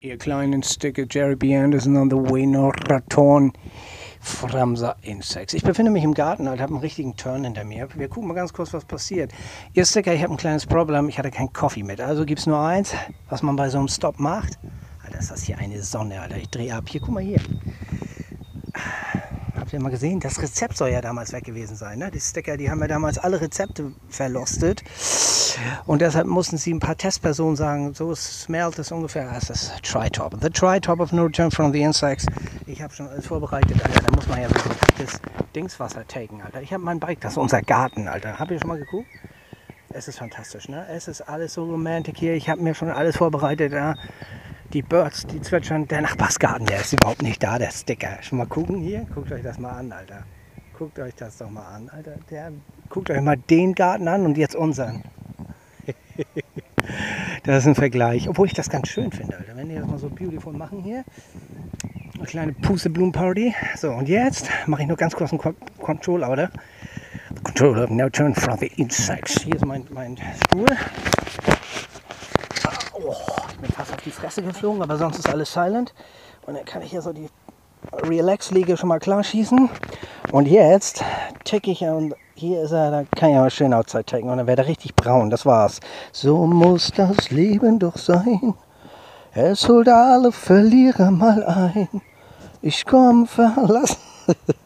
Ihr kleinen Sticker, Jerry B. Anderson on the way, Return from the Insects. Ich befinde mich im Garten und habe einen richtigen Turn hinter mir. Wir gucken mal ganz kurz, was passiert. Ihr Sticker, ich habe ein kleines Problem. Ich hatte keinen Coffee mit. Also gibt es nur eins, was man bei so einem Stop macht. Alter, ist das hier eine Sonne, Alter. Ich drehe ab. Hier, guck mal hier. Habt ihr mal gesehen? Das Rezept soll ja damals weg gewesen sein. Ne? Die Sticker, die haben ja damals alle Rezepte verlostet. Und deshalb mussten sie ein paar Testpersonen sagen, so smellt es ungefähr. Das ist Tri-Top. The Tri-Top of No Return from the Insects. Ich habe schon alles vorbereitet, Alter. Da muss man ja wirklich das Dingswasser taken, Alter. Ich habe mein Bike, das ist unser Garten, Alter. Habt ihr schon mal geguckt? Es ist fantastisch, ne? Es ist alles so romantisch hier. Ich habe mir schon alles vorbereitet, ja. Die Birds, die zwitschern. Der Nachbarsgarten, der ist überhaupt nicht da, der Sticker. Schon mal gucken hier? Guckt euch das mal an, Alter. Guckt euch das doch mal an, Alter. Guckt euch mal den Garten an und jetzt unseren. Das ist ein Vergleich. Obwohl ich das ganz schön finde, Alter. Wenn die das mal so beautiful machen hier. Eine kleine Pusteblumenparty. So, und jetzt mache ich nur ganz kurz einen Control, Alter. Control of No Return from the Insects. Hier ist mein Stuhl. Oh, ich bin fast auf die Fresse geflogen, aber sonst ist alles silent. Und dann kann ich hier so die Relax-Liege schon mal klar schießen. Und jetzt ticke ich und hier ist er, da kann ich aber schön Outside taken und dann wird er richtig braun, das war's. So muss das Leben doch sein. Es holt alle Verlierer mal ein. Ich komm verlassen.